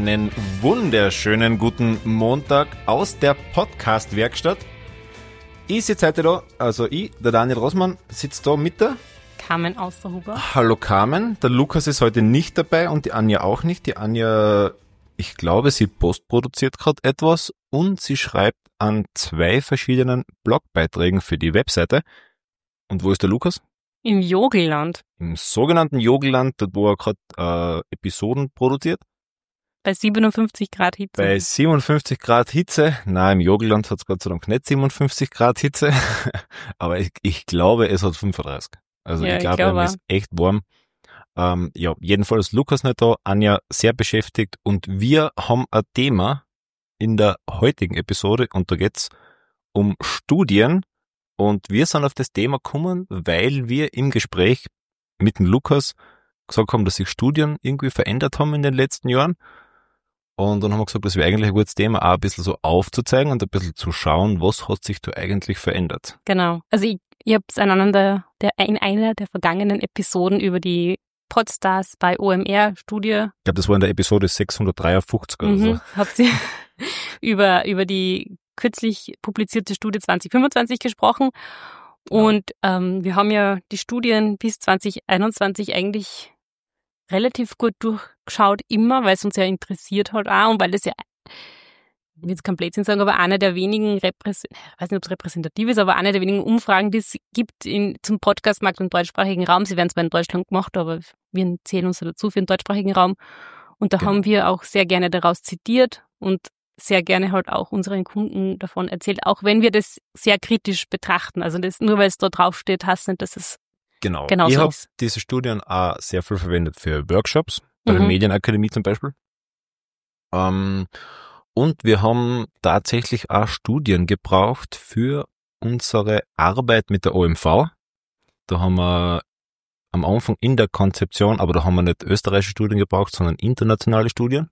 Einen wunderschönen guten Montag aus der Podcast-Werkstatt. Ich sitze heute da, also ich, der Daniel Rossmann, sitze da mit der Carmen Austerhuber. Hallo Carmen, der Lukas ist heute nicht dabei und die Anja auch nicht. Die Anja, ich glaube, sie postproduziert gerade etwas und sie schreibt an 2 verschiedenen Blogbeiträgen für die Webseite. Und wo ist der Lukas? Im Jogelland. Im sogenannten Jogelland, dort wo er gerade Episoden produziert. Bei 57 Grad Hitze. Bei 57 Grad Hitze. Nein, im Jogelland hat es Gott sei Dank nicht 57 Grad Hitze. Aber ich glaube, es hat 35. Also Ja, ich glaube, es ist echt warm. Ja, jedenfalls Lukas nicht da, Anja sehr beschäftigt und wir haben ein Thema in der heutigen Episode und da geht's um Studien und wir sind auf das Thema gekommen, weil wir im Gespräch mit dem Lukas gesagt haben, dass sich Studien irgendwie verändert haben in den letzten Jahren. Und dann haben wir gesagt, das wäre eigentlich ein gutes Thema, auch ein bisschen so aufzuzeigen und ein bisschen zu schauen, was hat sich da eigentlich verändert. Genau. Also ich habe es in einer der vergangenen Episoden über die Podstars bei OMR-Studie. Ich glaube, das war in der Episode 653 oder so. Habt ihr über die kürzlich publizierte Studie 2025 gesprochen. Und wir haben ja die Studien bis 2021 eigentlich relativ gut durchgeschaut immer, weil es uns ja interessiert hat auch und weil das ja, ich will jetzt kein Blödsinn sagen, aber eine der wenigen, ich weiß nicht, ob es repräsentativ ist, aber eine der wenigen Umfragen, die es gibt zum Podcastmarkt im deutschsprachigen Raum. Sie werden zwar in Deutschland gemacht, aber wir zählen uns dazu für den deutschsprachigen Raum. Und da haben wir auch sehr gerne daraus zitiert und sehr gerne halt auch unseren Kunden davon erzählt, auch wenn wir das sehr kritisch betrachten. Also das, nur weil es da draufsteht, heißt nicht, dass es Genau. Genau ich so habe ist. diese Studien auch sehr viel verwendet für Workshops, bei der Medienakademie zum Beispiel. Und wir haben tatsächlich auch Studien gebraucht für unsere Arbeit mit der OMV. Da haben wir am Anfang in der Konzeption, aber da haben wir nicht österreichische Studien gebraucht, sondern internationale Studien.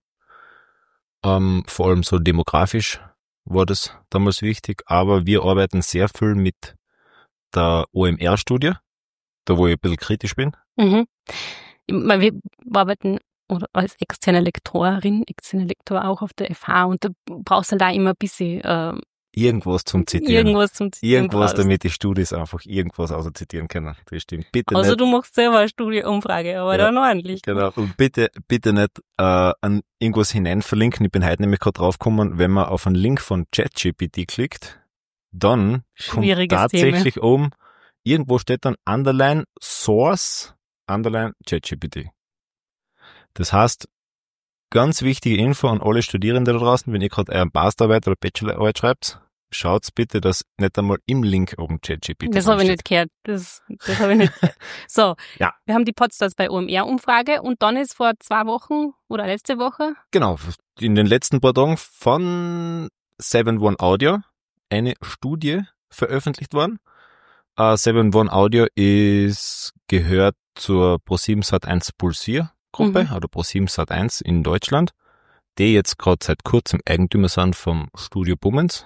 Vor allem so demografisch war das damals wichtig, aber wir arbeiten sehr viel mit der OMR-Studie. Da wo ich ein bisschen kritisch bin. Ich meine, wir arbeiten oder als externe Lektor auch auf der FH und da brauchst du halt auch immer ein bisschen Irgendwas zum Zitieren. Irgendwas, brauchst. damit die Studis einfach irgendwas auszitieren können. Das stimmt. Bitte Also nicht. du machst selber eine Studieumfrage, aber dann ordentlich. Genau. Und bitte nicht an irgendwas hinein verlinken. Ich bin heute nämlich gerade draufgekommen, wenn man auf einen Link von ChatGPT klickt, dann kommt tatsächlich oben, irgendwo steht dann Underline Source, Underline ChatGPT. Das heißt, ganz wichtige Info an alle Studierende da draußen, wenn ihr gerade eine Masterarbeit oder Bachelorarbeit schreibt, schaut bitte, dass nicht einmal im Link oben ChatGPT Das habe ich nicht gehört. Das habe ich nicht gehört. So, ja. Wir haben die Podstars bei OMR-Umfrage und dann ist vor 2 Wochen oder letzte Woche? Genau, in den letzten paar Tagen von 7-One Audio eine Studie veröffentlicht worden. 7-One Audio gehört zur ProSieben Sat.1 Pulsir-Gruppe oder ProSieben Sat.1 in Deutschland, die jetzt gerade seit kurzem Eigentümer sind vom Studio Bummens.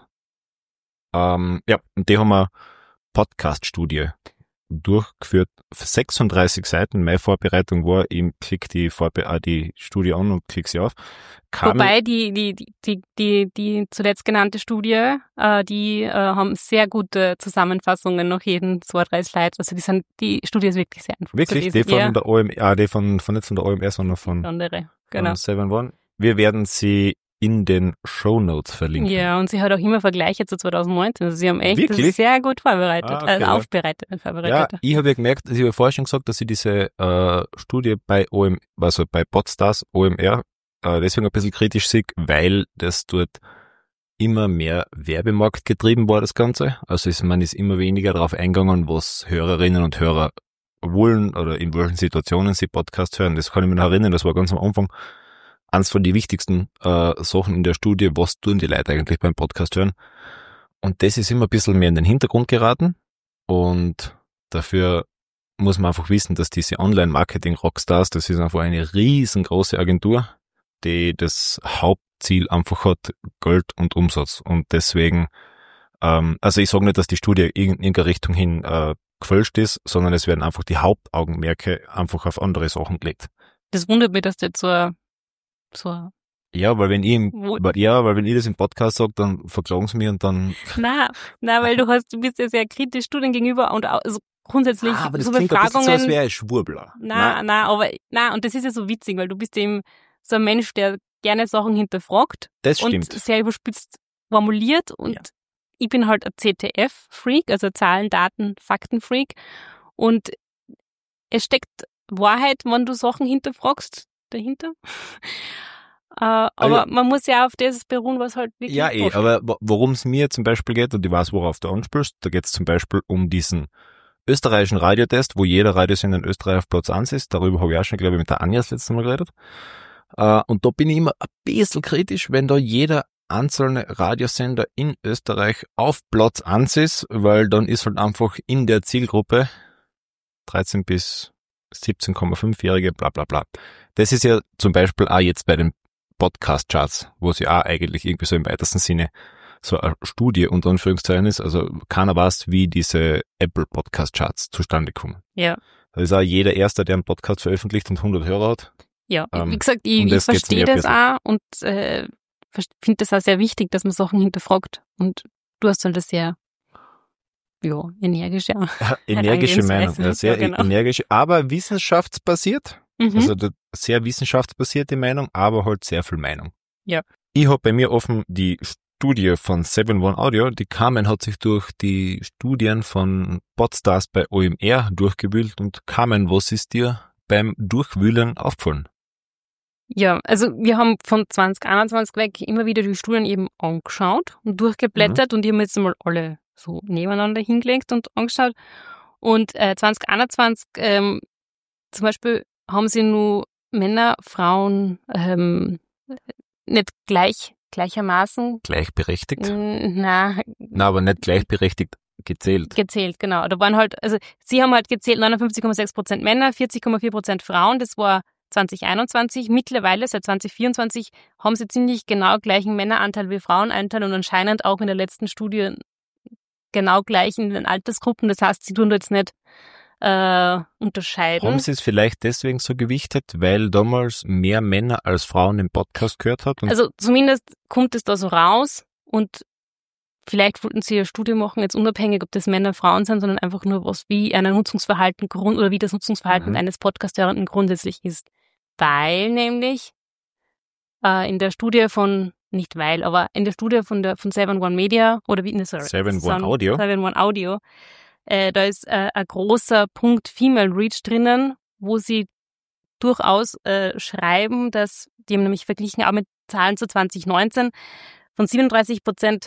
Und die haben eine Podcast-Studie durchgeführt. 36 Seiten. Meine Vorbereitung war, ich klicke die Studie an und klicke sie auf. Wobei die zuletzt genannte Studie, die haben sehr gute Zusammenfassungen nach jeden 2-3 Slides. Also die Studie ist wirklich sehr einfach wirklich? zu lesen. Die von der OMR, die von nicht von der OMR, sondern von andere, genau. 7-One. Wir werden sie in den Shownotes verlinken. Ja, und sie hat auch immer Vergleiche zu 2019. Also sie haben echt das sehr gut vorbereitet, aufbereitet und vorbereitet. Ja, ich habe ja gemerkt, ich habe vorher schon gesagt, dass ich diese Studie bei Podstars OMR deswegen ein bisschen kritisch sehe, weil das dort immer mehr Werbemarkt getrieben war, das Ganze. Also man ist immer weniger darauf eingegangen, was Hörerinnen und Hörer wollen oder in welchen Situationen sie Podcasts hören. Das kann ich mich noch erinnern, das war ganz am Anfang eins von den wichtigsten Sachen in der Studie, was tun die Leute eigentlich beim Podcast hören. Und das ist immer ein bisschen mehr in den Hintergrund geraten und dafür muss man einfach wissen, dass diese Online-Marketing-Rockstars, das ist einfach eine riesengroße Agentur, die das Hauptziel einfach hat, Geld und Umsatz. Und deswegen, also ich sage nicht, dass die Studie in irgendeine Richtung hin gefälscht ist, sondern es werden einfach die Hauptaugenmerke einfach auf andere Sachen gelegt. Das wundert mich, dass du jetzt so eine Ja, weil wenn ich, Wo- weil wenn ich das im Podcast sage, dann verklagen sie mich und dann... Na, weil du bist ja sehr kritisch Studien gegenüber und auch, also grundsätzlich aber das so klingt ein bisschen so, als Befragungen. wäre ich Schwurbler. Und das ist ja so witzig, weil du bist eben so ein Mensch, der gerne Sachen hinterfragt Das und stimmt. sehr überspitzt formuliert und Ja. ich bin halt ein CTF-Freak, also Zahlen, Daten, Fakten-Freak und es steckt Wahrheit, wenn du Sachen hinterfragst, dahinter. Aber man muss ja auf das beruhen, was halt wirklich Ja, vorsteht. aber worum es mir zum Beispiel geht, und ich weiß, worauf du anspielst, da geht es zum Beispiel um diesen österreichischen Radiotest, wo jeder Radiosender in Österreich auf Platz 1 ist. Darüber habe ich auch schon, glaube ich, mit der Anja das letzte Mal geredet. Und da bin ich immer ein bisschen kritisch, wenn da jeder einzelne Radiosender in Österreich auf Platz 1 ist, weil dann ist halt einfach in der Zielgruppe 13 bis 17,5-Jährige, bla bla bla. Das ist ja zum Beispiel auch jetzt bei den Podcast-Charts, wo es ja auch eigentlich irgendwie so im weitesten Sinne so eine Studie unter Anführungszeichen ist. Also keiner weiß, wie diese Apple Podcast-Charts zustande kommen. Ja. Da ist auch jeder Erste, der einen Podcast veröffentlicht und 100 Hörer hat. Ja, wie gesagt, ich das geht's verstehe mir ein das auch und finde das auch sehr wichtig, dass man Sachen hinterfragt. Und du hast halt eine sehr energische Energische Meinung, Herangehensweise. ja, sehr Ja, genau. energisch, aber wissenschaftsbasiert. Mhm. Also sehr wissenschaftsbasierte Meinung, aber halt sehr viel Meinung. Ja. Ich habe bei mir offen die Studie von 7-One Audio. Die Carmen hat sich durch die Studien von Podstars bei OMR durchgewühlt. Und Carmen, was ist dir beim Durchwühlen aufgefallen? Ja, also wir haben von 2021 weg immer wieder die Studien eben angeschaut und durchgeblättert und die haben jetzt mal alle so nebeneinander hingelegt und angeschaut. Und 2021 zum Beispiel haben sie nur Männer, Frauen nicht gleichermaßen Gleichberechtigt? Na, aber nicht gleichberechtigt gezählt. Gezählt, genau. Da waren halt, also sie haben halt gezählt 59,6% Männer, 40,4% Frauen, das war 2021. Mittlerweile, seit 2024, haben sie ziemlich genau gleichen Männeranteil wie Frauenanteil und anscheinend auch in der letzten Studie genau gleich in den Altersgruppen. Das heißt, sie tun da jetzt nicht unterscheiden. Haben sie es vielleicht deswegen so gewichtet, weil damals mehr Männer als Frauen den Podcast gehört hat? Also zumindest kommt es da so raus und vielleicht wollten sie eine Studie machen, jetzt unabhängig, ob das Männer, Frauen sind, sondern einfach nur was, wie ein Nutzungsverhalten oder wie das Nutzungsverhalten eines Podcast-Hörenden grundsätzlich ist. Weil nämlich in der Studie von, nicht weil, aber in der Studie von 7-One Media oder wie, 7-One Audio. 7-One Audio, da ist ein großer Punkt Female Reach drinnen, wo sie durchaus schreiben, dass, die haben nämlich verglichen auch mit Zahlen zu 2019, von 37%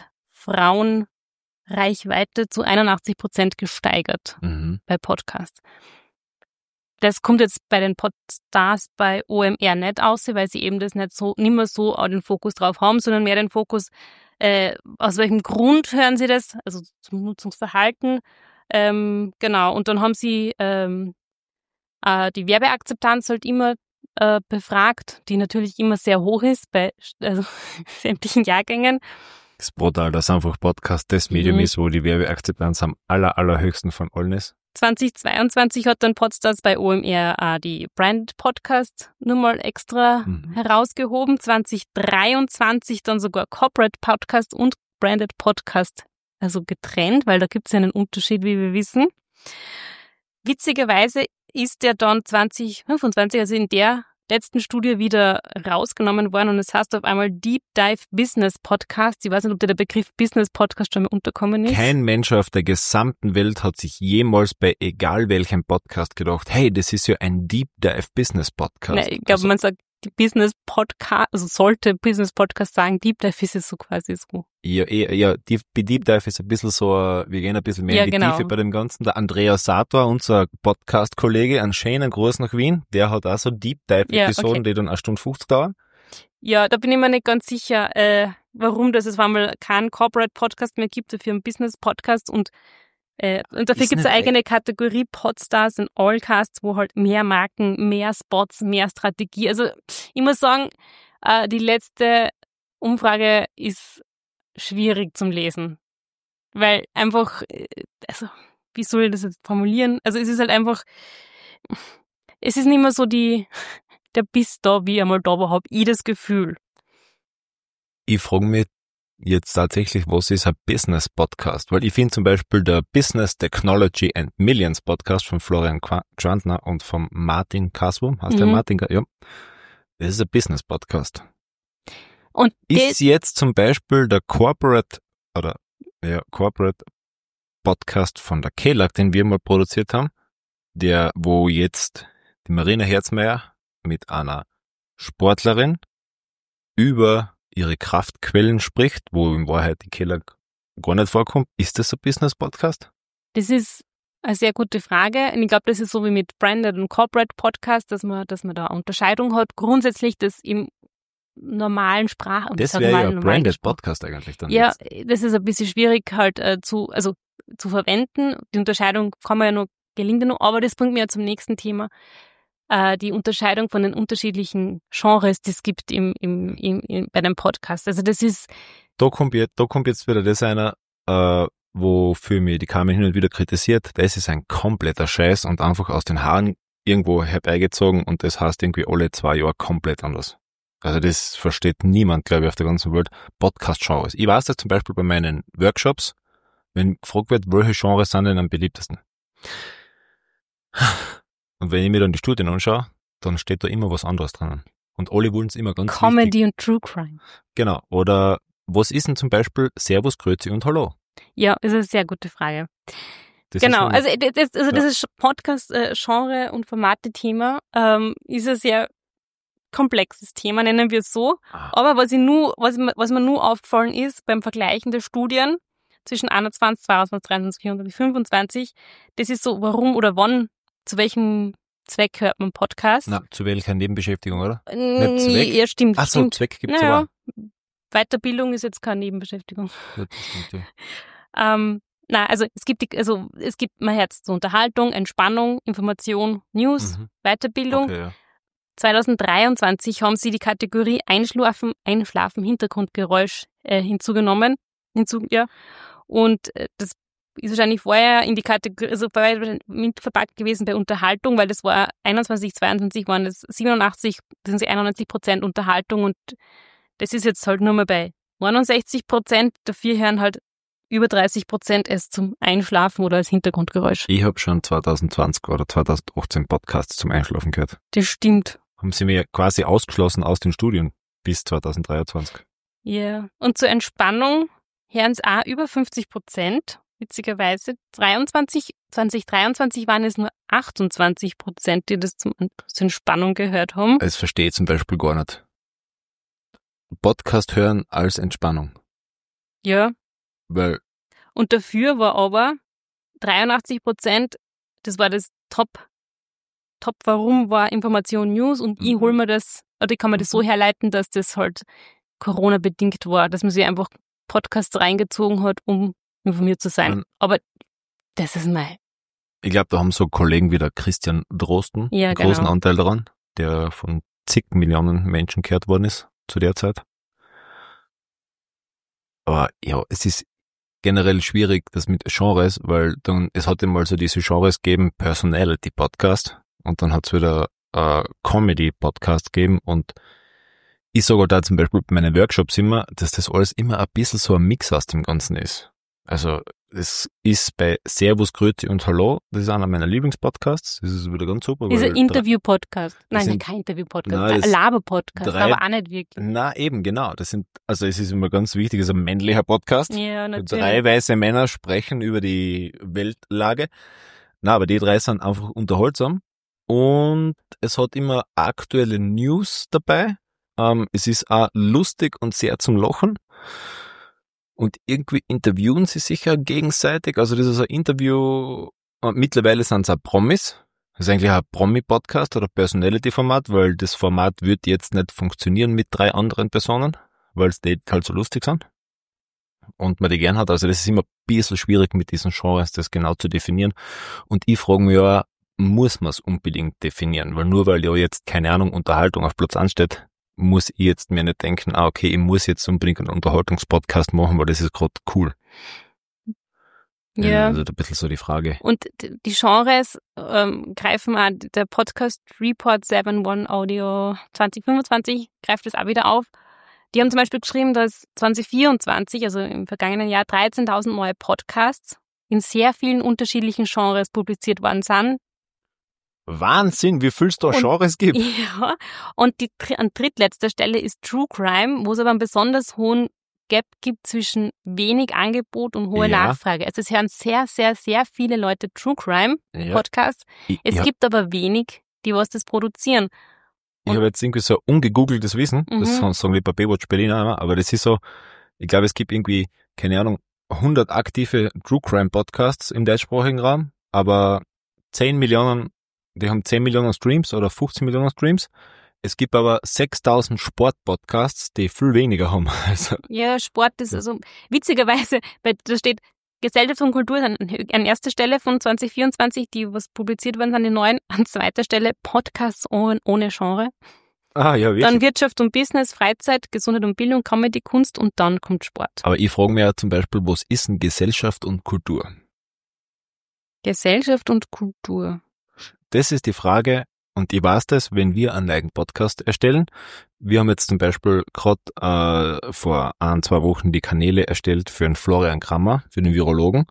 Frauenreichweite zu 81% gesteigert bei Podcasts. Das kommt jetzt bei den Podstars bei OMR nicht aus, weil sie eben das nicht mehr so den Fokus drauf haben, sondern mehr den Fokus, aus welchem Grund hören sie das, also zum Nutzungsverhalten. Genau, und dann haben sie die Werbeakzeptanz halt immer befragt, die natürlich immer sehr hoch ist bei sämtlichen Jahrgängen. Das ist brutal, dass einfach Podcast das Medium ist, wo die Werbeakzeptanz am allerhöchsten von allen ist. 2022 hat dann Podstars bei OMR die Branded Podcast nur mal extra herausgehoben. 2023 dann sogar Corporate Podcast und Branded Podcast, also getrennt, weil da gibt es ja einen Unterschied, wie wir wissen. Witzigerweise ist der dann 2025, also in der letzten Studie wieder rausgenommen worden und es heißt auf einmal Deep Dive Business Podcast. Ich weiß nicht, ob dir der Begriff Business Podcast schon mal unterkommen ist. Kein Mensch auf der gesamten Welt hat sich jemals bei egal welchem Podcast gedacht, hey, das ist ja ein Deep Dive Business Podcast. Nein, ich glaube, man sagt die Business Podcast, also sollte Business Podcast sagen, Deep Dive ist es so quasi so. Ja, Deep Dive ist ein bisschen so, wir gehen ein bisschen mehr in die Tiefe bei dem Ganzen. Der Andreas Sator, unser Podcast-Kollege, einen schönen Gruß nach Wien, der hat auch so Deep Dive-Episoden, die dann 1 Stunde 50 dauern. Ja, da bin ich mir nicht ganz sicher, warum das auf einmal keinen Corporate Podcast mehr gibt, dafür einen Business Podcast und dafür gibt es eine eigene Kategorie Podstars und Allcasts, wo halt mehr Marken, mehr Spots, mehr Strategie. Also ich muss sagen, die letzte Umfrage ist schwierig zum Lesen. Weil einfach, also wie soll ich das jetzt formulieren? Also es ist halt einfach, es ist nicht mehr so der Biss da, wie ich einmal da war, habe ich das Gefühl. Ich frage mich jetzt tatsächlich, was ist ein Business-Podcast? Weil ich finde zum Beispiel der Business Technology and Millions Podcast von Florian Gschwandner und von Martin Kaswurm, heißt der Martin? Ja. Das ist ein Business-Podcast. Und ist jetzt zum Beispiel der Corporate Podcast von der KELAG, den wir mal produziert haben, wo jetzt die Marina Herzmeier mit einer Sportlerin über ihre Kraftquellen spricht, wo in Wahrheit die KELAG gar nicht vorkommt. Ist das ein Business-Podcast? Das ist eine sehr gute Frage. Und ich glaube, das ist so wie mit Branded und Corporate Podcast, dass man da Unterscheidung hat. Grundsätzlich das im normalen Das wäre ja ein Branded Podcast eigentlich dann. Ja, jetzt. Das ist ein bisschen schwierig halt zu verwenden. Die Unterscheidung kann man ja nur gelingt noch, aber das bringt mich ja zum nächsten Thema. Die Unterscheidung von den unterschiedlichen Genres, die es gibt bei dem Podcast. Also das ist... Da kommt jetzt wieder das einer, wofür mir die Carmen hin und wieder kritisiert. Das ist ein kompletter Scheiß und einfach aus den Haaren irgendwo herbeigezogen und das heißt irgendwie alle 2 Jahre komplett anders. Also das versteht niemand, glaube ich, auf der ganzen Welt. Podcast-Genres. Ich weiß das zum Beispiel bei meinen Workshops, wenn gefragt wird, welche Genres sind denn am beliebtesten? Und wenn ich mir dann die Studien anschaue, dann steht da immer was anderes dran. Und alle wollen es immer ganz Comedy wichtig. Und True Crime. Genau. Oder was ist denn zum Beispiel Servus, Grüezi und Hallo? Ja, das ist eine sehr gute Frage. Das genau, dieses Podcast-Genre- und Formate-Thema ist ein sehr komplexes Thema, nennen wir es so. Aber was mir nur aufgefallen ist beim Vergleichen der Studien zwischen 21, 22, 23, 24, 25, das ist so, warum oder wann, zu welchem Zweck hört man Podcast? Na, zu welcher Nebenbeschäftigung, oder? Nicht Zweck? Ja, stimmt. Ach so, stimmt. Zweck gibt's aber. Weiterbildung ist jetzt keine Nebenbeschäftigung. Ja, das stimmt, ja. Es gibt mein Herz zur Unterhaltung, Entspannung, Information, News, Weiterbildung. Okay, ja. 2023 haben sie die Kategorie Einschlafen, Hintergrundgeräusch hinzugenommen. Und das ist wahrscheinlich vorher in die Kategorie, also vorher mit verpackt gewesen bei Unterhaltung, weil das war 21, 22 waren das 91% Unterhaltung und das ist jetzt halt nur mal bei 69%. Dafür hören halt über 30% es zum Einschlafen oder als Hintergrundgeräusch. Ich habe schon 2020 oder 2018 Podcasts zum Einschlafen gehört. Das stimmt. Haben sie mir quasi ausgeschlossen aus den Studien bis 2023. Ja. Und zur Entspannung hören es auch über 50%. Witzigerweise 2023 waren es nur 28%, die das zur Entspannung gehört haben. Das verstehe ich zum Beispiel gar nicht. Podcast hören als Entspannung. Ja. Weil. Und dafür war aber 83%, das war das Top warum war Information News und ich hol mir das, oder ich kann mir das so herleiten, dass das halt Corona-bedingt war, dass man sich einfach Podcasts reingezogen hat, um informiert zu sein. Aber das ist mein... Ich glaube, da haben so Kollegen wie der Christian Drosten einen großen Anteil daran, der von zig Millionen Menschen gehört worden ist zu der Zeit. Aber ja, es ist generell schwierig, das mit Genres, weil dann, es hat immer so diese Genres gegeben, Personality-Podcast und dann hat es wieder Comedy-Podcast gegeben und ich sage halt da zum Beispiel bei meinen Workshops immer, dass das alles immer ein bisschen so ein Mix aus dem Ganzen ist. Also es ist bei Servus, Grüezi und Hallo, das ist einer meiner Lieblingspodcasts, das ist wieder ganz super. Dieser Interview-Podcast. Nein, kein Interview-Podcast, ein Laber-Podcast, aber auch nicht wirklich. Na eben, genau. Es ist immer ganz wichtig, es ist ein männlicher Podcast. Ja, natürlich. 3 weiße Männer sprechen über die Weltlage. Na, aber die 3 sind einfach unterhaltsam und es hat immer aktuelle News dabei. Es ist auch lustig und sehr zum Lachen. Und irgendwie interviewen sie sich ja gegenseitig. Also das ist ein Interview, mittlerweile sind es auch Promis. Das ist eigentlich ein Promi-Podcast oder Personality-Format, weil das Format wird jetzt nicht funktionieren mit 3 anderen Personen, weil es die halt so lustig sind. Und man die gern hat. Also das ist immer ein bisschen schwierig mit diesen Genres, das genau zu definieren. Und ich frage mich ja, muss man es unbedingt definieren? Weil nur weil ja jetzt, keine Ahnung, Unterhaltung auf Platz 1 steht, muss ich jetzt mir nicht denken, okay, ich muss jetzt unbedingt einen Unterhaltungspodcast machen, weil das ist gerade cool. Ja. Also ein bisschen so die Frage. Und die Genres greifen auch, der Podcast Report 7.1 Audio 2025 greift das auch wieder auf. Die haben zum Beispiel geschrieben, dass 2024, also im vergangenen Jahr, 13.000 neue Podcasts in sehr vielen unterschiedlichen Genres publiziert worden sind. Wahnsinn, wie viel es da Genres gibt. Ja, und an drittletzter Stelle ist True Crime, wo es aber einen besonders hohen Gap gibt zwischen wenig Angebot und hoher Nachfrage. Also es hören sehr, sehr, sehr viele Leute True Crime Podcasts. Es gibt aber wenig, die was das produzieren. Ich habe jetzt irgendwie so ungegoogeltes Wissen, das sagen die bei Baywatch Berlin auch immer, aber das ist so, ich glaube, es gibt irgendwie, keine Ahnung, 100 aktive True Crime Podcasts im deutschsprachigen Raum, aber 10 Millionen, die haben 10 Millionen Streams oder 15 Millionen Streams. Es gibt aber 6.000 Sport-Podcasts, die viel weniger haben. Also. Ja, Sport ist also, witzigerweise, da steht Gesellschaft und Kultur an erster Stelle von 2024, die was publiziert worden sind, die neuen. An zweiter Stelle Podcasts ohne Genre. Ah, ja, wirklich. Dann Wirtschaft und Business, Freizeit, Gesundheit und Bildung, Comedy, Kunst und dann kommt Sport. Aber ich frage mich ja zum Beispiel, was ist denn Gesellschaft und Kultur? Gesellschaft und Kultur. Das ist die Frage, und ich weiß das, wenn wir einen eigenen Podcast erstellen. Wir haben jetzt zum Beispiel gerade vor 1-2 Wochen die Kanäle erstellt für den Florian Krammer, für den Virologen.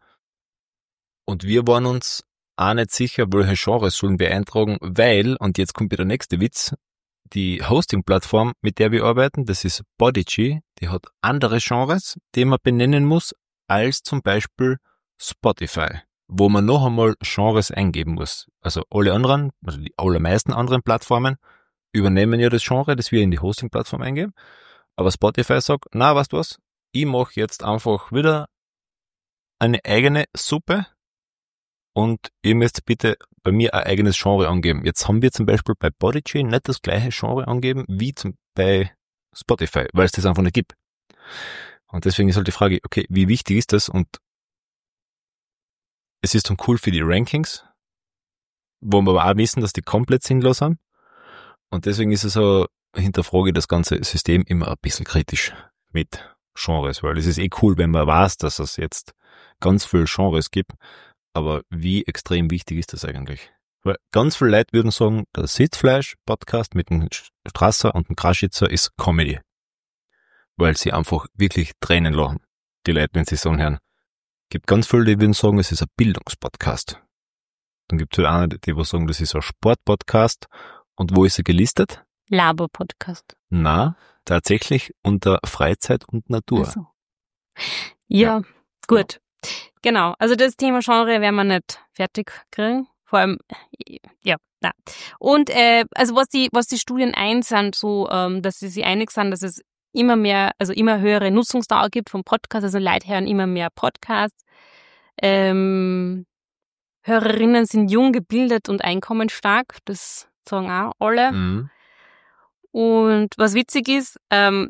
Und wir waren uns auch nicht sicher, welche Genres sollen wir eintragen, weil, und jetzt kommt wieder der nächste Witz, die Hosting-Plattform, mit der wir arbeiten, das ist Podigy, die hat andere Genres, die man benennen muss, als zum Beispiel Spotify, wo man noch einmal Genres eingeben muss. Also alle anderen, also die allermeisten anderen Plattformen übernehmen ja das Genre, das wir in die Hosting-Plattform eingeben. Aber Spotify sagt, na, weißt du was, ich mache jetzt einfach wieder eine eigene Suppe und ihr müsst bitte bei mir ein eigenes Genre angeben. Jetzt haben wir zum Beispiel bei Podigy nicht das gleiche Genre angeben wie bei Spotify, weil es das einfach nicht gibt. Und deswegen ist halt die Frage, okay, wie wichtig ist das? Und es ist dann cool für die Rankings, wo wir aber auch wissen, dass die komplett sinnlos sind. Und deswegen ist es so, hinterfrage ich das ganze System immer ein bisschen kritisch mit Genres, weil es ist cool, wenn man weiß, dass es jetzt ganz viele Genres gibt, aber wie extrem wichtig ist das eigentlich? Weil ganz viele Leute würden sagen, der Sitzfleisch-Podcast mit dem Strasser und dem Kraschitzer ist Comedy, weil sie einfach wirklich Tränen lachen, die Leute, wenn sie es anhören. Gibt ganz viele, die würden sagen, es ist ein Bildungspodcast. Dann gibt es halt eine, die sagen, das ist ein Sportpodcast. Und wo ist er gelistet? Laber-Podcast. Na, tatsächlich unter Freizeit und Natur. Also. Ja, gut. Genau. Also das Thema Genre werden wir nicht fertig kriegen. Vor allem, ja, na. Und also was die Studien sind, so, dass sie sich einig sind, dass es immer mehr, also immer höhere Nutzungsdauer gibt vom Podcast. Also Leute hören immer mehr Podcasts. Hörerinnen sind jung, gebildet und einkommensstark. Das sagen auch alle. Mhm. Und was witzig ist, das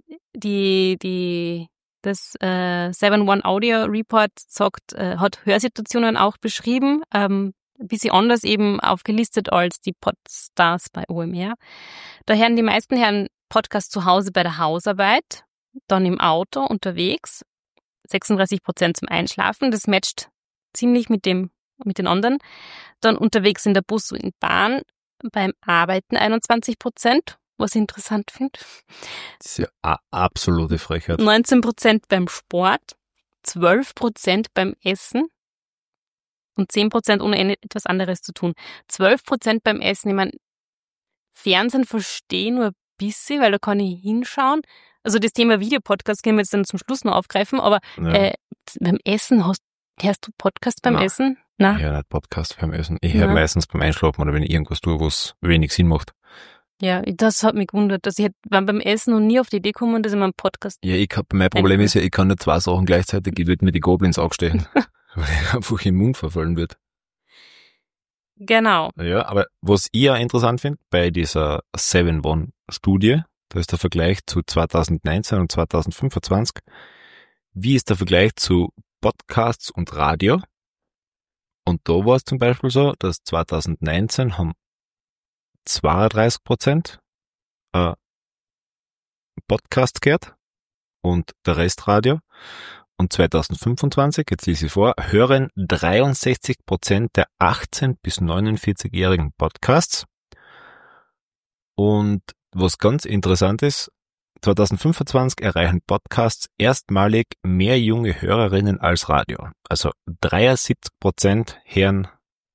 7-One Audio Report hat Hörsituationen auch beschrieben, ein bisschen anders eben aufgelistet als die Podstars bei OMR. Da hören die meisten Podcasts zu Hause bei der Hausarbeit, dann im Auto unterwegs, 36% zum Einschlafen, das matcht ziemlich mit den anderen. Dann unterwegs in der Bus und in Bahn, beim Arbeiten 21%, was ich interessant finde. Das ist ja eine absolute Frechheit. 19% beim Sport, 12% beim Essen und 10% ohne etwas anderes zu tun. 12% beim Essen, ich meine, Fernsehen verstehen nur ein bisschen, weil da kann ich hinschauen. Also das Thema Videopodcast können wir jetzt dann zum Schluss noch aufgreifen, aber beim Essen hörst du Podcast beim Essen? Nein. Ich höre nicht Podcast beim Essen. Ich höre meistens beim Einschlafen oder wenn ich irgendwas tue, was wenig Sinn macht. Ja, das hat mich gewundert, dass ich beim Essen noch nie auf die Idee gekommen, dass ich mal einen Podcast... Ja, mein Problem ist ja, ich kann nicht 2 Sachen gleichzeitig, ich würde mir die Goblins aufstehen, weil ich einfach im Mund verfallen wird. Genau. Ja, aber was ich ja interessant finde, bei dieser 7-One-Studie, da ist der Vergleich zu 2019 und 2025. Wie ist der Vergleich zu Podcasts und Radio? Und da war es zum Beispiel so, dass 2019 haben 32% Podcast gehört und der Rest Radio. Und 2025, jetzt lese ich vor, hören 63% der 18- bis 49-jährigen Podcasts. Und was ganz interessant ist, 2025 erreichen Podcasts erstmalig mehr junge Hörerinnen als Radio. Also 73% hören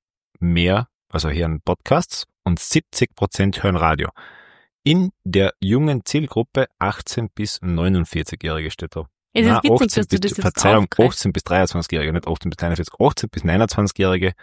hören Podcasts und 70% hören Radio. In der jungen Zielgruppe 18 bis 49-Jährige steht da. Es ist witzig, dass du das jetzt aufgreifst. 18 bis 23-Jährige, nicht 18 bis 41, 18 bis 29-Jährige,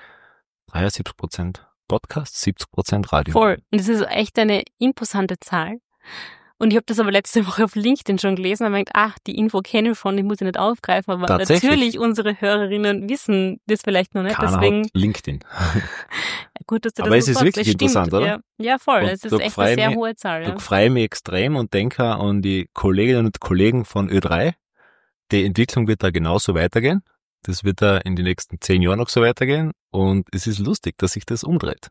73% Podcast, 70% Radio. Voll. Und das ist echt eine imposante Zahl. Und ich habe das aber letzte Woche auf LinkedIn schon gelesen und habe gedacht, die Info kenne ich schon, die muss ich nicht aufgreifen, aber natürlich unsere Hörerinnen wissen das vielleicht noch nicht. Keiner deswegen hat LinkedIn. Gut, dass du aber das es ist sagst. wirklich interessant, oder? Ja, voll. Und es ist echt eine sehr hohe Zahl. Da freue ich mich extrem und denke an die Kolleginnen und Kollegen von Ö3. Die Entwicklung wird da genauso weitergehen. Das wird da in den nächsten 10 Jahren noch so weitergehen. Und es ist lustig, dass sich das umdreht.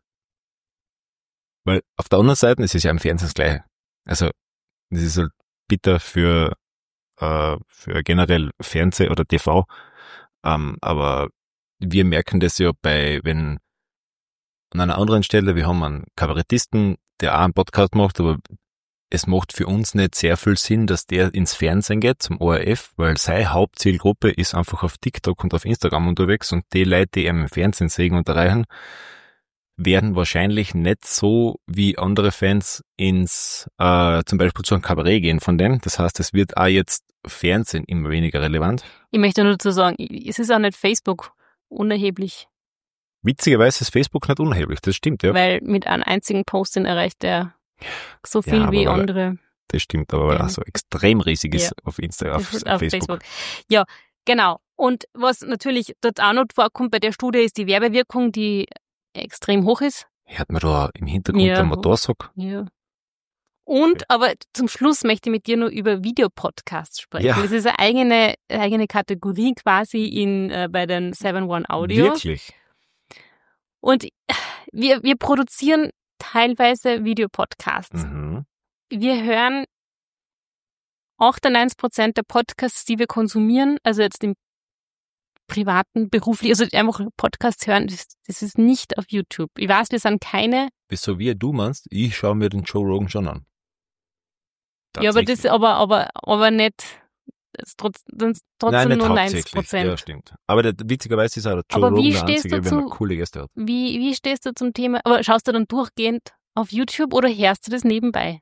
Weil auf der anderen Seite, es ist ja im Fernsehen das Gleiche. Also, das ist halt bitter für generell Fernseh oder TV. Aber wir merken das ja wenn an einer anderen Stelle, wir haben einen Kabarettisten, der auch einen Podcast macht, aber es macht für uns nicht sehr viel Sinn, dass der ins Fernsehen geht, zum ORF, weil seine Hauptzielgruppe ist einfach auf TikTok und auf Instagram unterwegs und die Leute, die ihm im Fernsehen sehen und erreichen, werden wahrscheinlich nicht so wie andere Fans ins zum Beispiel zu einem Kabarett gehen von dem. Das heißt, es wird auch jetzt Fernsehen immer weniger relevant. Ich möchte nur dazu sagen, es ist auch nicht Facebook unerheblich. Witzigerweise ist Facebook nicht unerheblich, das stimmt, ja. Weil mit einem einzigen Posting erreicht er so viel ja, wie andere. Das stimmt, aber weil er so extrem riesig ist auf Instagram, auf Facebook. Ja, genau. Und was natürlich dort auch noch vorkommt bei der Studie, ist die Werbewirkung, die extrem hoch ist. Hört man da im Hintergrund den Motorsack? Ja. Und, aber zum Schluss möchte ich mit dir nur über Videopodcasts sprechen. Ja. Das ist eine eigene Kategorie quasi bei den 7-One Audio. Wirklich? Und wir produzieren teilweise Videopodcasts. Mhm. Wir hören 98% der Podcasts, die wir konsumieren, also jetzt im privaten, beruflich, also einfach Podcasts hören, das ist nicht auf YouTube. Ich weiß, wir sind keine. Wieso wie du meinst, ich schaue mir den Joe Rogan schon an. Ja, aber das, aber nicht, trotzdem nein, nicht nur 90%. Ja, stimmt. Aber witzigerweise ist auch der Joe Rogan der Einzige, wenn er coole Gäste hat. Wie stehst du zum Thema, aber schaust du dann durchgehend auf YouTube oder hörst du das nebenbei?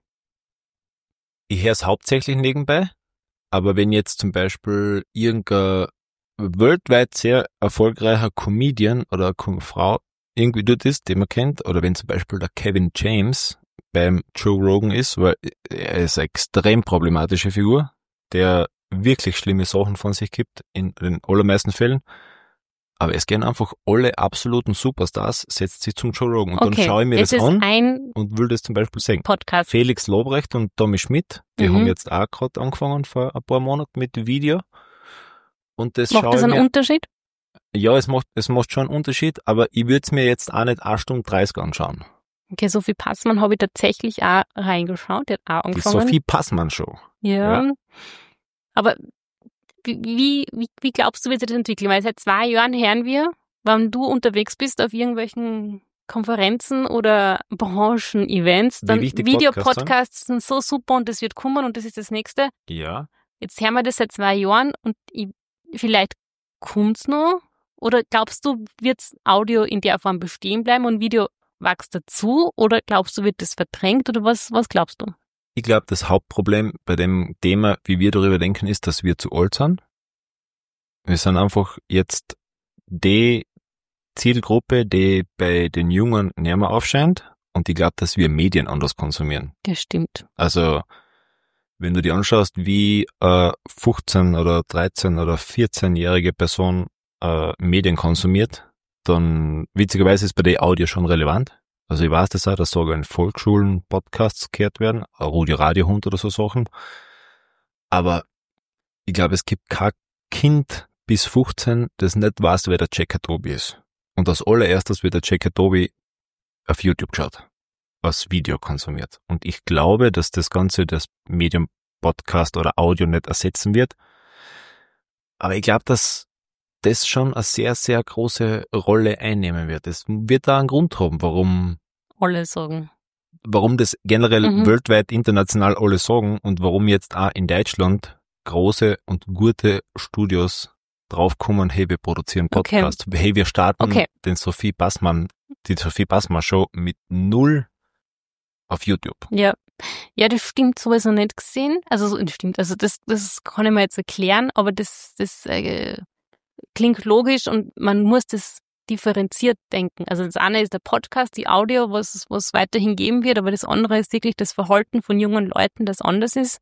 Ich höre es hauptsächlich nebenbei, aber wenn jetzt zum Beispiel irgendein weltweit sehr erfolgreicher Comedian oder Frau irgendwie tut ist, den man kennt, oder wenn zum Beispiel der Kevin James beim Joe Rogan ist, weil er ist eine extrem problematische Figur, der wirklich schlimme Sachen von sich gibt, in den allermeisten Fällen. Aber es gehen einfach alle absoluten Superstars, setzt sich zum Joe Rogan. Und dann schaue ich mir das an und will das zum Beispiel sehen. Podcast. Felix Lobrecht und Tommy Schmidt, die haben jetzt auch gerade angefangen vor ein paar Monaten mit Video. Und das macht das einen Unterschied? Ja, es macht schon einen Unterschied, aber ich würde es mir jetzt auch nicht 1 Stunde 30 anschauen. Okay, Sophie Passmann habe ich tatsächlich auch reingeschaut, die hat auch angefangen. Die Sophie Passmann Show. Ja. Aber wie glaubst du, wird sich das entwickeln? Weil seit 2 Jahren hören wir, wenn du unterwegs bist auf irgendwelchen Konferenzen oder Branchen-Events, dann Videopodcasts sind so super und das wird kommen und das ist das Nächste. Ja. Jetzt hören wir das seit 2 Jahren und vielleicht kommt's noch? Oder glaubst du, wird Audio in der Form bestehen bleiben und Video wächst dazu? Oder glaubst du, wird das verdrängt? Oder was glaubst du? Ich glaube, das Hauptproblem bei dem Thema, wie wir darüber denken, ist, dass wir zu alt sind. Wir sind einfach jetzt die Zielgruppe, die bei den Jungen näher aufscheint. Und ich glaube, dass wir Medien anders konsumieren. Das stimmt. Also, wenn du dir anschaust, wie 15 oder 13 oder 14-jährige Person Medien konsumiert, dann witzigerweise ist bei der Audio schon relevant. Also ich weiß das auch, dass sogar in Volksschulen Podcasts gehört werden, Rudi Radiohund oder so Sachen. Aber ich glaube, es gibt kein Kind bis 15, das nicht weiß, wer der Checker Tobi ist. Und als allererstes wird der Checker Tobi auf YouTube geschaut, als Video konsumiert. Und ich glaube, dass das Ganze das Medium Podcast oder Audio nicht ersetzen wird. Aber ich glaube, dass das schon eine sehr, sehr große Rolle einnehmen wird. Es wird da einen Grund haben, warum alle sagen. warum das generell weltweit, international alle sagen und warum jetzt auch in Deutschland große und gute Studios draufkommen, hey, wir produzieren Podcast. Okay. Hey, wir starten die Sophie Passmann Show mit 0 auf YouTube. Ja. Ja, das stimmt sowieso nicht gesehen. Also das kann ich mir jetzt erklären, aber das klingt logisch und man muss das differenziert denken. Also das eine ist der Podcast, die Audio, was weiterhin geben wird, aber das andere ist wirklich das Verhalten von jungen Leuten, das anders ist.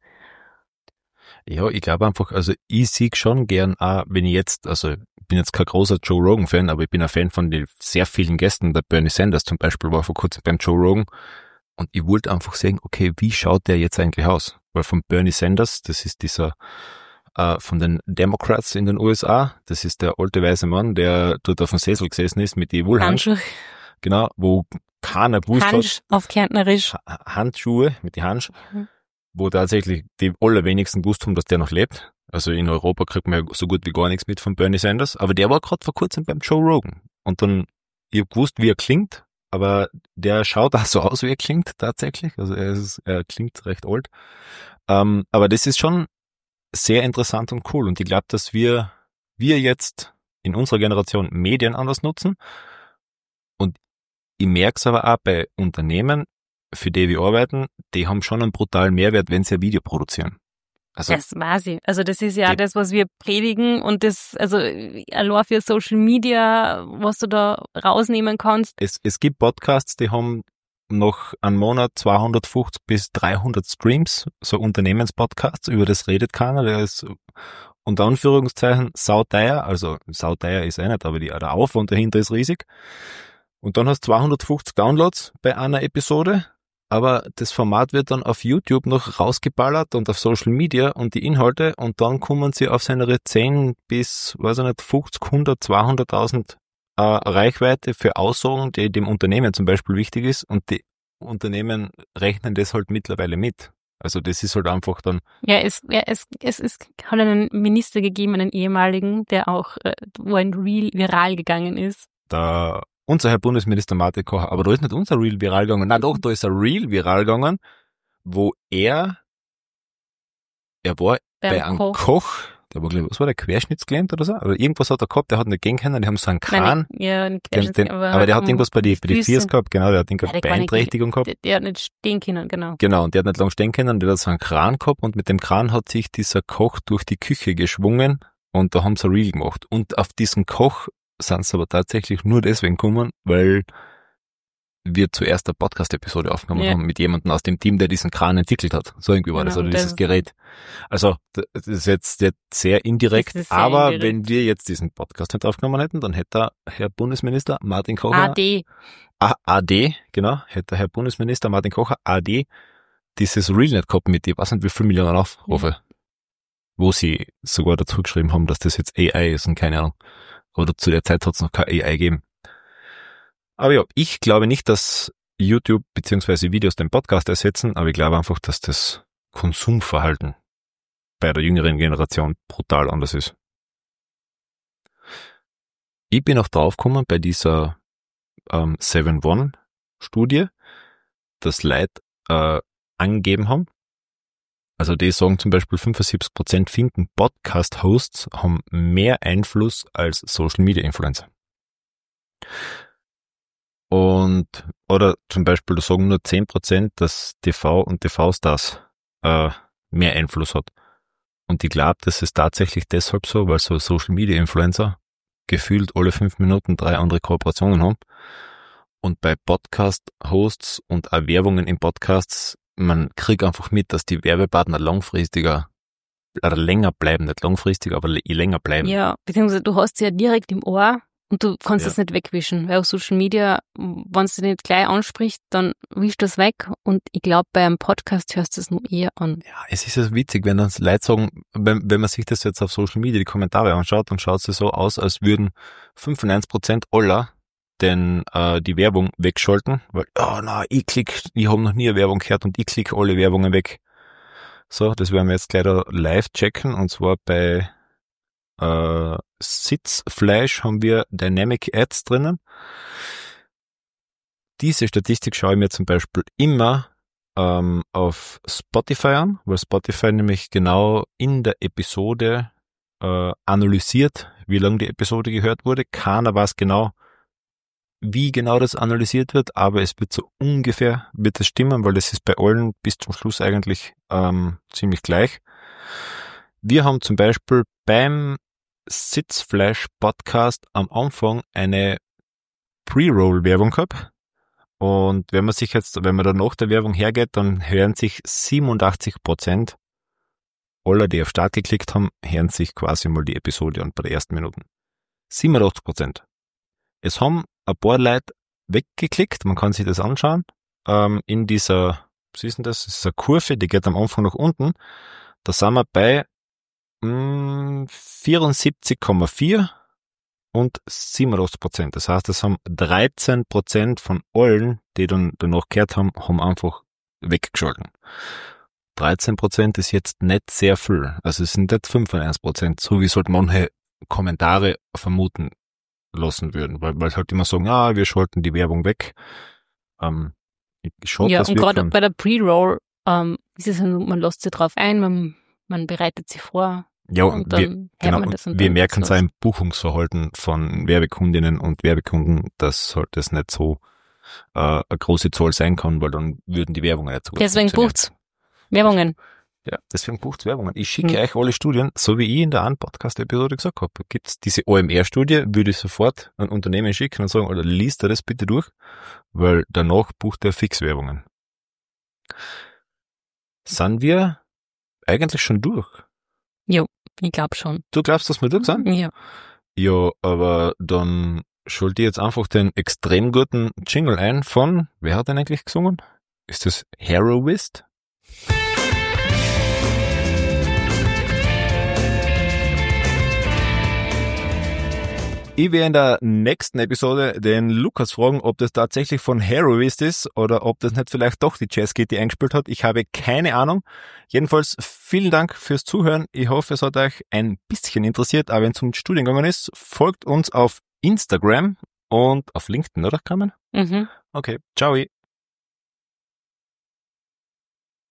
Ja, ich glaube einfach, also ich sehe schon gern auch, wenn ich bin jetzt kein großer Joe Rogan-Fan, aber ich bin ein Fan von den sehr vielen Gästen. Der Bernie Sanders zum Beispiel war vor kurzem beim Joe Rogan. Und ich wollte einfach sehen, okay, wie schaut der jetzt eigentlich aus? Weil von Bernie Sanders, das ist dieser von den Democrats in den USA, das ist der alte weiße Mann, der dort auf dem Sessel gesessen ist mit die Wohlhandschuhe. Genau, wo keiner gewusst hat. Auf Kärntnerisch. Handschuhe mit den Handschuhen, wo tatsächlich die allerwenigsten gewusst haben, dass der noch lebt. Also in Europa kriegt man ja so gut wie gar nichts mit von Bernie Sanders. Aber der war gerade vor kurzem beim Joe Rogan. Und dann, ich hab gewusst, wie er klingt. Aber der schaut auch so aus, wie er klingt tatsächlich. Also er klingt recht alt. Aber das ist schon sehr interessant und cool. Und ich glaube, dass wir jetzt in unserer Generation Medien anders nutzen. Und ich merke es aber auch bei Unternehmen, für die wir arbeiten, die haben schon einen brutalen Mehrwert, wenn sie ein Video produzieren. Also, das weiß ich. Also das ist ja das, was wir predigen und das, also allein für Social Media, was du da rausnehmen kannst. Es gibt Podcasts, die haben noch einen Monat 250 bis 300 Streams, so Unternehmenspodcasts, über das redet keiner, der ist unter Anführungszeichen sauteuer, also sauteuer ist nicht, aber der Aufwand dahinter ist riesig. Und dann hast du 250 Downloads bei einer Episode, aber das Format wird dann auf YouTube noch rausgeballert und auf Social Media und die Inhalte und dann kommen sie auf seine 10 bis, weiß ich nicht, 50, 100, 200.000 Reichweite für Aussagen, die dem Unternehmen zum Beispiel wichtig ist und die Unternehmen rechnen das halt mittlerweile mit. Also das ist halt einfach dann... Ja, es hat einen Minister gegeben, einen ehemaligen, der auch, wo ein Reel viral gegangen ist. Unser Herr Bundesminister Martin Kocher, aber da ist nicht unser Reel viral gegangen. Nein, doch, da ist ein Reel viral gegangen, wo er war bei einem Koch, der war, glaube ich, was war der, querschnittsgelähmt oder so? Oder irgendwas hat er gehabt, der hat nicht gehen können, die haben so einen Kran. Aber der hat irgendwas bei die Füße gehabt, genau, der hat irgendeine Beeinträchtigung gehabt. Der hat nicht stehen können, genau. Genau, und der hat nicht lang stehen können, der hat so einen Kran gehabt und mit dem Kran hat sich dieser Koch durch die Küche geschwungen und da haben sie ein Reel gemacht. Und auf diesen Koch sind sie aber tatsächlich nur deswegen gekommen, weil wir zuerst eine Podcast-Episode aufgenommen haben mit jemandem aus dem Team, der diesen Kran entwickelt hat. So irgendwie war das, oder dieses Gerät. Also, das ist jetzt sehr indirekt, aber indirekt. Wenn wir jetzt diesen Podcast nicht aufgenommen hätten, dann hätte der Herr Bundesminister Martin Kocher AD, genau, hätte Herr Bundesminister Martin Kocher AD dieses Reel nicht gehabt mit, ich weiß nicht wie viele Millionen Aufrufe, wo sie sogar dazu geschrieben haben, dass das jetzt AI ist und keine Ahnung. Oder zu der Zeit hat es noch kein AI gegeben. Aber ja, ich glaube nicht, dass YouTube bzw. Videos den Podcast ersetzen, aber ich glaube einfach, dass das Konsumverhalten bei der jüngeren Generation brutal anders ist. Ich bin auch draufgekommen bei dieser 7-One-Studie, dass Leute angegeben haben. Also die sagen zum Beispiel 75% finden, Podcast-Hosts haben mehr Einfluss als Social-Media-Influencer. Oder zum Beispiel, da sagen nur 10%, dass TV und TV-Stars mehr Einfluss hat. Und ich glaube, das ist tatsächlich deshalb so, weil so Social-Media-Influencer gefühlt alle 5 Minuten 3 andere Kooperationen haben. Und bei Podcast-Hosts und auch Werbungen in Podcasts, man kriegt einfach mit, dass die Werbepartner langfristiger oder länger bleiben, nicht langfristig, aber länger bleiben. Ja, beziehungsweise du hast sie ja direkt im Ohr und du kannst das nicht wegwischen, weil auf Social Media, wenn es dich nicht gleich anspricht, dann wischst du es weg und ich glaube, bei einem Podcast hörst du es nur eher an. Ja, es ist ja witzig, wenn dann Leute sagen, wenn man sich das jetzt auf Social Media die Kommentare anschaut, dann schaut es so aus, als würden 95% aller die Werbung wegschalten, weil, ich habe noch nie eine Werbung gehört und ich klicke alle Werbungen weg. So, das werden wir jetzt gleich da live checken und zwar bei Sitzfleisch haben wir Dynamic Ads drinnen. diese Statistik schaue ich mir zum Beispiel immer auf Spotify an, weil Spotify nämlich genau in der Episode analysiert, wie lange die Episode gehört wurde. Keiner weiß genau, wie genau das analysiert wird, aber es wird so ungefähr, wird es stimmen, weil das ist bei allen bis zum Schluss eigentlich ziemlich gleich. Wir haben zum Beispiel beim Sitzfleisch-Podcast am Anfang eine Pre-Roll-Werbung gehabt. Und wenn man dann nach der Werbung hergeht, dann hören sich 87% aller, die auf Start geklickt haben, hören sich quasi mal die Episode an bei den ersten Minuten. 87%. Es haben ein paar Leute weggeklickt, man kann sich das anschauen, in dieser, was ist denn das? Das ist eine Kurve, die geht am Anfang nach unten. Da sind wir bei 74,4 und 87%. Das heißt, es haben 13% von allen, die dann danach gehört haben, haben einfach weggeschalten. 13% ist jetzt nicht sehr viel. Also es sind nicht 95%, so wie es halt manche Kommentare vermuten lassen würden, weil halt immer sagen, ja, wir schalten die Werbung weg. Ja, und gerade bei der Pre-Roll ist es, man lässt sich drauf ein, man bereitet sich vor. Ja, und wir merken es auch im Buchungsverhalten von Werbekundinnen und Werbekunden, dass halt das nicht so eine große Zahl sein kann, weil dann würden die Werbungen nicht so gut Deswegen bucht's Werbungen. Ja, deswegen bucht's Werbungen. Ich schicke euch alle Studien, so wie ich in der einen Podcast-Episode gesagt habe. Gibt's diese OMR-Studie, würde ich sofort an Unternehmen schicken und sagen, oder liest er das bitte durch, weil danach bucht er fix Werbungen. Sind wir eigentlich schon durch? Jo, ich glaube schon. Du glaubst, dass wir durch sind? Ja. Ja, aber dann schalte ich jetzt einfach den extrem guten Jingle ein von, wer hat denn eigentlich gesungen? Ist das Heroist? Ich werde in der nächsten Episode den Lukas fragen, ob das tatsächlich von Heroist ist oder ob das nicht vielleicht doch die Jazzkitty eingespielt hat. Ich habe keine Ahnung. Jedenfalls vielen Dank fürs Zuhören. Ich hoffe, es hat euch ein bisschen interessiert, aber wenn es um den Studiengang ist, folgt uns auf Instagram und auf LinkedIn, oder Carmen? Mhm. Okay, ciao.